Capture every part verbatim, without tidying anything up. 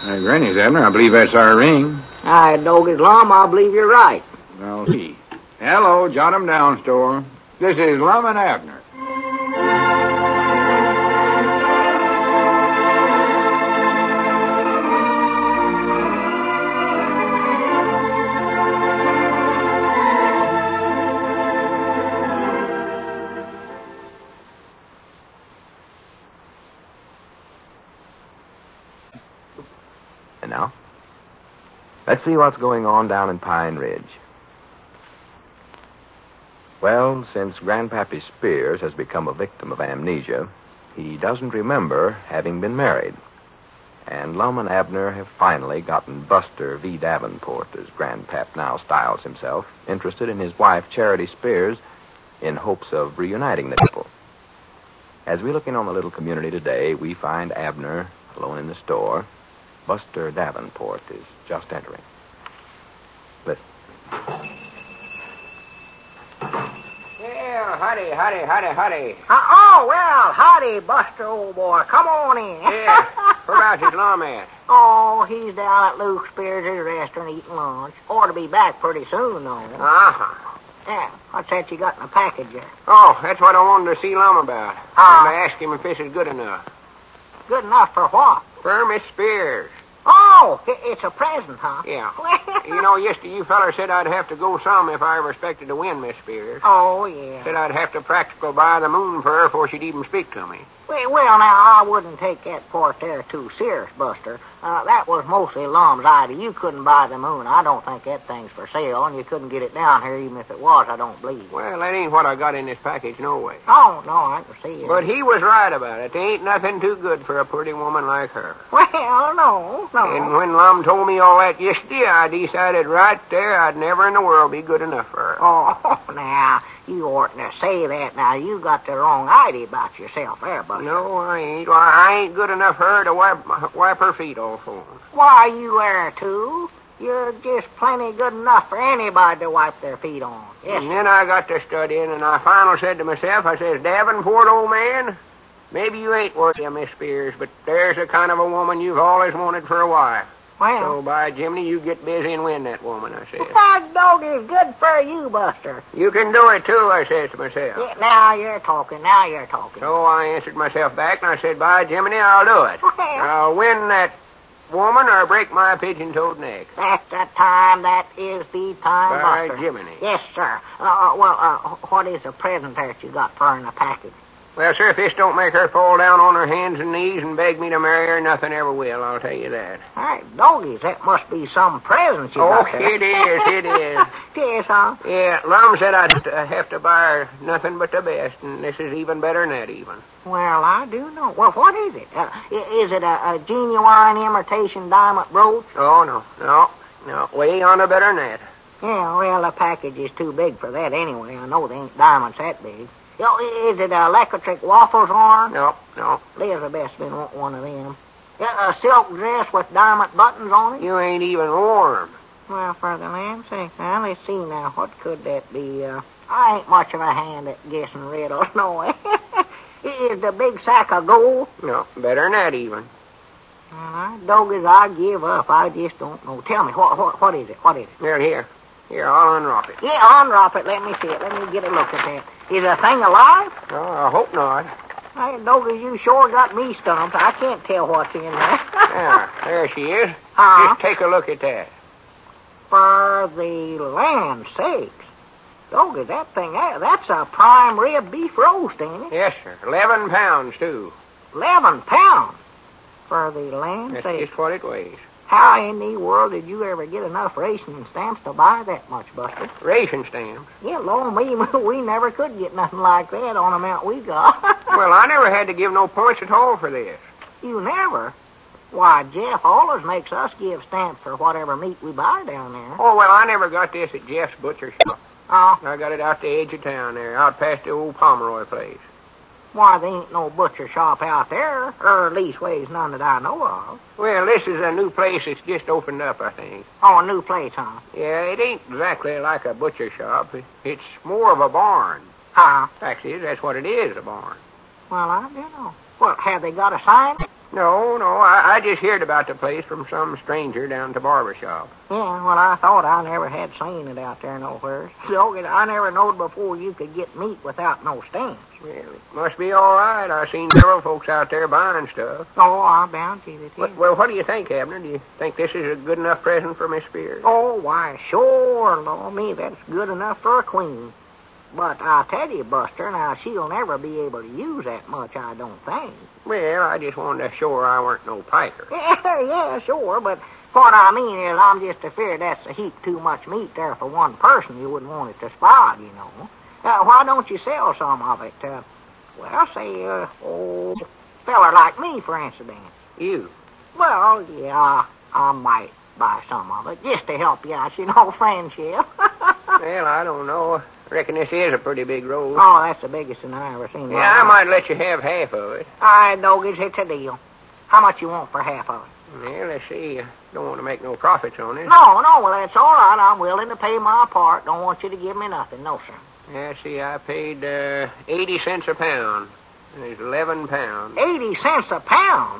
Uh, Granny's, Abner. I believe that's our ring. I Doggy's Lum, I believe you're right. Well, see. Hello, jot 'em down, store. This is Lum and Abner. And now, let's see what's going on down in Pine Ridge. Well, since Grandpappy Spears has become a victim of amnesia, he doesn't remember having been married. And Lum and Abner have finally gotten Buster V. Davenport, as Grandpap now styles himself, interested in his wife, Charity Spears, in hopes of reuniting the couple. As we look in on the little community today, we find Abner alone in the store. Buster Davenport is just entering. Listen. Yeah, howdy, howdy, howdy, howdy. Uh, oh, well, howdy, Buster, old boy. Come on in. Yeah, where about his lum at? Oh, he's down at Luke Spears' restaurant eating lunch. Ought to be back pretty soon, though. Uh-huh. Yeah, what's that you got in the package there? Oh, that's what I wanted to see Lum about. Ah. And I asked him if this is good enough. Good enough for what? For Miss Spears. Oh, i- it's a present, huh? Yeah. You know, yesterday you feller said I'd have to go some if I ever expected to win Miss Spears. Oh, yeah. Said I'd have to practical buy the moon for her before she'd even speak to me. Well, well, now, I wouldn't take that part there too serious, Buster. Uh, that was mostly Lum's idea. You couldn't buy the moon. I don't think that thing's for sale, and you couldn't get it down here even if it was, I don't believe. Well, that ain't what I got in this package, no way. Oh, no, I can see it. But he was right about it. There ain't nothing too good for a pretty woman like her. Well, no, no. And when Lum told me all that yesterday, I decided right there I'd never in the world be good enough for her. Oh, now, you oughtn't to say that. Now, you got the wrong idea about yourself there, Buster. No, I ain't. Why, I ain't good enough for her to wipe, wipe her feet off on. Why, you are, too. You're just plenty good enough for anybody to wipe their feet on. Yes, And then I got to studying, and I finally said to myself, I says, Davenport, old man, maybe you ain't worthy of Miss Spears, but there's the kind of a woman you've always wanted for a wife. well... So, by Jiminy, you get busy and win that woman, I says. That dog is good for you, Buster. You can do it, too, I says to myself. Yeah, now you're talking. Now you're talking. So I answered myself back, and I said, by Jiminy, I'll do it. Well, I'll win that woman or break my pigeon-toed neck. that's the time. That is the time, By Buster. Jiminy. Yes, sir. Uh, well, uh, what is the present that you got for her in the package? Well, sir, if this don't make her fall down on her hands and knees and beg me to marry her, nothing ever will, I'll tell you that. Hey, doggies, that must be some present you Oh, got there. it is, it is. Yes, huh? Yeah, Lum said I'd uh, have to buy her nothing but the best, and this is even better than that, even. Well, I do know. Well, what is it? Uh, i- is it a, a genuine imitation diamond brooch? Oh, no, no, no, way on the better than that. Yeah, well, the package is too big for that anyway. I know they ain't diamonds that big. You know, i- is it a electric waffles on? No, no, Elizabeth's been wanting one of them. Yeah, a silk dress with diamond buttons on it? you ain't even warm. Well, for the land's sake, now, let's see now. What could that be? Uh, I ain't much of a hand at guessing riddles, no way. Is the big sack of gold? No, better than that, even. Well, I doggies, I give up. I just don't know. Tell me, what, what, what is it? What is it? Here, here. Here, I'll unwrap it. Yeah, unwrap it. Let me see it. Let me get a look at that. Is the thing alive? Oh, I hope not. Hey, doggies, you sure got me stumped. I can't tell what's in there. There, there she is. Huh? Just take a look at that. For the land's sakes. Doggy, that thing, that, that's a prime rib beef roast, ain't it? Yes, sir. Eleven pounds, too. Eleven pounds. For the land's That's sakes. just what it weighs. How in the world did you ever get enough ration stamps to buy that much, Buster? Ration stamps. Yeah, Lord me, we never could get nothing like that on the amount we got. Well, I never had to give no points at all for this. You never? Why, Jeff always makes us give stamps for whatever meat we buy down there. Oh, well, I never got this at Jeff's butcher shop. Oh, I got it out the edge of town there, out past the old Pomeroy place. why, there ain't no butcher shop out there, or leastways none that I know of. Well, this is a new place that's just opened up, I think. Oh, a new place, huh? Yeah, it ain't exactly like a butcher shop. It's more of a barn. Huh? Fact is, that's what it is, a barn. Well, I don't know. Well, have they got a sign? No, no, I, I just heard about the place from some stranger down at the barber shop. Yeah, well, I thought I never had seen it out there nowhere. So I never knowed before you could get meat without no stamps. Well, it must be all right. I've seen several folks out there buying stuff. Oh, I'm bound to it. Well, well, what do you think, Abner? Do you think this is a good enough present for Miss Spears? Oh, why, sure, Lord, me, that's good enough for a queen. But I'll tell you, Buster, now, she'll never be able to use that much, I don't think. Well, I just wanted to show her I weren't no piker. Yeah, yeah, sure, but what I mean is I'm just afraid that's a heap too much meat there for one person. You wouldn't want it to spoil, you know. Uh, why don't you sell some of it? Uh, well, say, uh, oh, feller like me, for instance. You? Well, yeah, I might buy some of it, just to help you out, you know, friendship. Well, I don't know. I reckon this is a pretty big roll. Oh, that's the biggest one I ever seen. Yeah, I might let you have half of it. All right, Doggies, it's a deal. How much you want for half of it? Well, let's see. I don't want to make no profits on it. No, no, well, that's all right. I'm willing to pay my part. Don't want you to give me nothing. No, sir. Yeah, see, I paid uh, eighty cents a pound. And it's eleven pounds. Eighty cents a pound?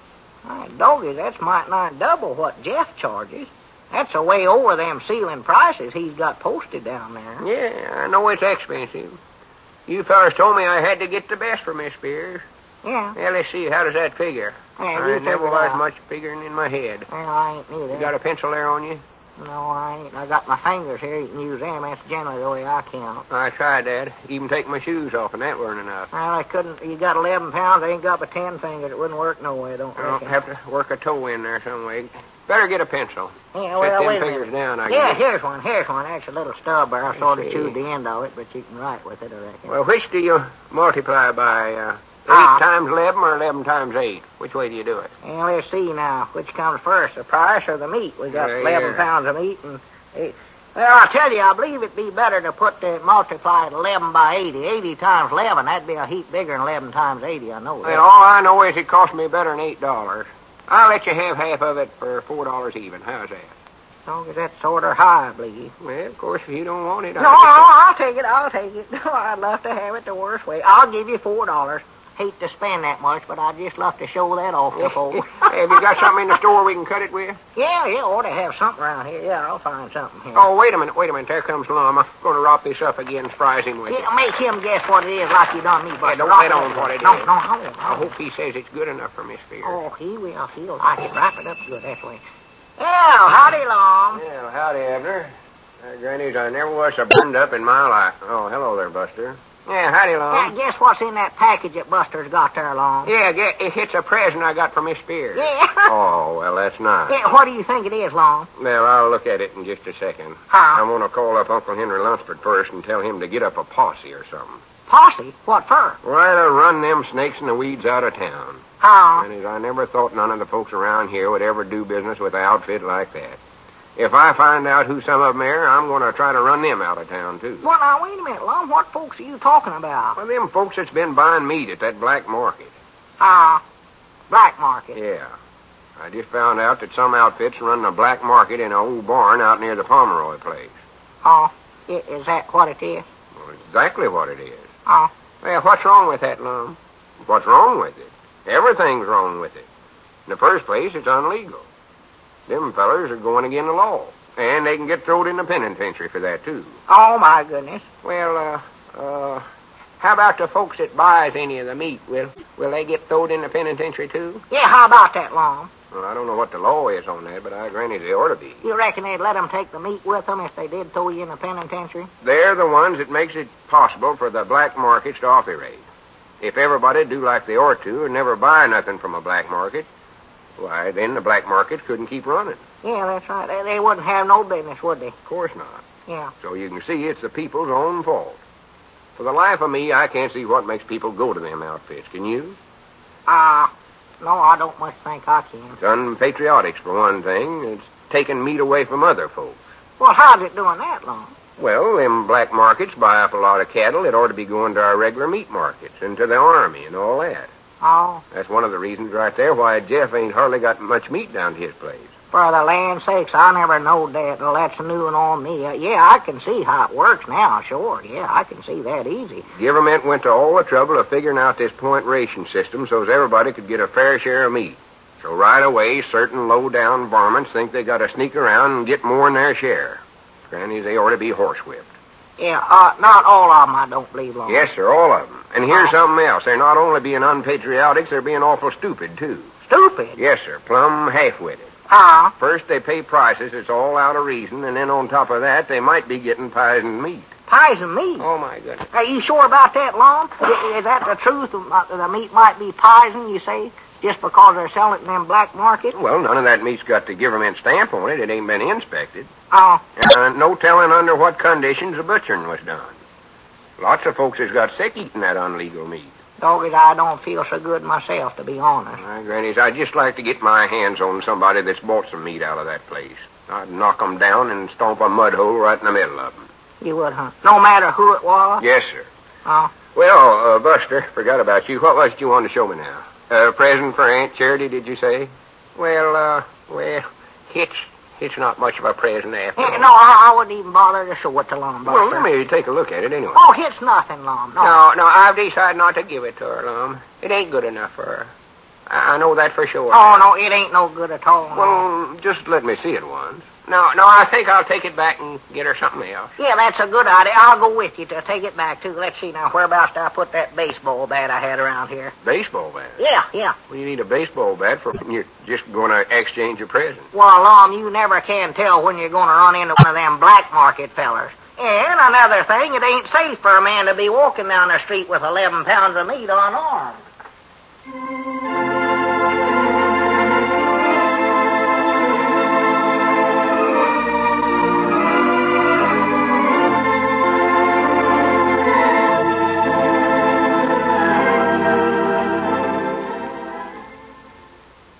My Doggies, that's might not double what Jeff charges. That's a way over them ceiling prices he's got posted down there. Yeah, I know it's expensive. You fellas told me I had to get the best for Miss Spears. Yeah. Yeah, let's see. How does that figure? Yeah, I you never figure it was out. much figuring in my head. Well, I ain't neither. You got a pencil there on you? No, I ain't. I got my fingers here. You can use them. That's generally the way I count. I tried that. Even take my shoes off, and that weren't enough. Well, I couldn't. You got eleven pounds. I ain't got but ten fingers. It wouldn't work no way. Don't I'll reckon. have to work a toe in there some way. Better get a pencil. Yeah, Set well, them wait a fingers minute. down, I Yeah, guess. here's one. Here's one. That's a little stub there. I sort of see. chewed the end of it, but you can write with it, I reckon. Well, which do you multiply by? Uh, eight Ah. times eleven or eleven times eight? Which way do you do it? Well, let's see now. Which comes first, the price or the meat? We got Yeah, eleven yeah. pounds of meat and eight. Well, I'll tell you, I believe it'd be better to put the multiplied eleven by eighty. eighty times eleven, that'd be a heap bigger than eleven times eighty, I know that. Well, all I know is it cost me better than eight dollars. I'll let you have half of it for four dollars even. How's that? Long as that's sort of high, I believe. Well, of course, if you don't want it, No, no, I'll take it. I'll take it. I'd love to have it the worst way. I'll give you four dollars. Hate to spend that much, but I'd just love to show that off to folks. Have you got something in the store we can cut it with? Yeah, yeah, ought to have something around here. Yeah, I'll find something here. Oh, wait a minute, wait a minute. There comes Lum. I'm going to wrop this up again, surprise him with it. Yeah, make him guess what it is like you done me, but Yeah, don't let on what it no, is. No, no, no. I hope he says it's good enough for Miss Spears. Oh, he will. He'll like it. Wrap it up good that way. Well, howdy, Long. Well, howdy, Abner. Uh, Granny's, I never was so burned up in my life. Oh, hello there, Buster. Yeah, howdy, Yeah, Lum. guess what's in that package that Buster's got there, Long? Yeah, get, it's a present I got for Miss Spears. Yeah. Oh, well, that's nice. Yeah, what do you think it is, Long? Well, I'll look at it in just a second. Huh? I want to call up Uncle Henry Lunsford first and tell him to get up a posse or something. Posse? What for? Right, to run them snakes and the weeds out of town. Huh? And as I never thought none of the folks around here would ever do business with an outfit like that. If I find out who some of them are, I'm going to try to run them out of town, too. Well, now, wait a minute, Long. What folks are you talking about? Well, them folks that's been buying meat at that black market. Ah, black market. Yeah. I just found out that some outfits run a black market in an old barn out near the Pomeroy place. Oh, i- is that what it is? Well, exactly what it is. Oh. Well, what's wrong with that, Lum? What's wrong with it? Everything's wrong with it. In the first place, it's unlegal. Them fellers are going against the law. And they can get thrown in the penitentiary for that, too. Oh, my goodness. Well, uh, uh, how about the folks that buys any of the meat? Will, will they get thrown in the penitentiary, too? Yeah, how about that, Long? Well, I don't know what the law is on that, but I granted they ought to be. You reckon they'd let them take the meat with them if they did throw you in the penitentiary? They're the ones that makes it possible for the black markets to operate. If everybody do like they ought to and never buy nothing from a black market, why, then the black market couldn't keep running. Yeah, that's right. They, they wouldn't have no business, would they? Of course not. Yeah. So you can see it's the people's own fault. For the life of me, I can't see what makes people go to them outfits. Can you? Ah, uh, no, I don't much think I can. It's unpatriotic, for one thing. It's taking meat away from other folks. Well, how's it doing that, Long? Well, them black markets buy up a lot of cattle that ought to be going to our regular meat markets and to the army and all that. Oh, That's one of the reasons right there why Jeff ain't hardly got much meat down to his place. For the land's sakes, I never knowed that. Well, that's new and on me. Uh, yeah, I can see how it works now, sure. Yeah, I can see that easy. Government went to all the trouble of figuring out this point ration system so as everybody could get a fair share of meat. So right away, certain low-down varmints think they got to sneak around and get more than their share. Grannies, they ought to be horsewhipped. Yeah, uh, not all of them, I don't believe, Lord. Yes, sir, all of them. And here's something else. They're not only being unpatriotic, they're being awful stupid, too. Stupid? Yes, sir, plumb half-witted. Huh? First, they pay prices that's all out of reason, and then on top of that, they might be getting poisoned meat. Poisoned meat? Oh, my goodness. Are you sure about that, Lom? Is that the truth? The meat might be poisoned, you say, just because they're selling it in them black markets? Well, none of that meat's got the government stamp on it. It ain't been inspected. Oh. Uh, no telling under what conditions the butchering was done. Lots of folks has got sick eating that unlegal meat. Doggies, I don't feel so good myself, to be honest. My grannies, I'd just like to get my hands on somebody that's bought some meat out of that place. I'd knock 'em down and stomp a mud hole right in the middle of 'em. You would, huh? No matter who it was? Yes, sir. Oh. Well, uh, Buster, forgot about you. What was it you wanted to show me now? A uh, present for Aunt Charity, did you say? Well, uh, well, it's, it's not much of a present after all. No, I, I wouldn't even bother to show it to Lum, Buster. Well, let me take a look at it anyway. Oh, it's nothing, Lum. No. no, no, I've decided not to give it to her, Lum. It ain't good enough for her. I, I know that for sure. Oh, no, it ain't no good at all. Well, just let me see it once. No, no, I think I'll take it back and get her something else. Yeah, that's a good idea. I'll go with you to take it back, too. Let's see now, whereabouts do I put that baseball bat I had around here? Baseball bat? Yeah, yeah. Well, you need a baseball bat for when you're just going to exchange a present. Well, Lum, you never can tell when you're going to run into one of them black market fellers. And another thing, it ain't safe for a man to be walking down the street with eleven pounds of meat unarmed.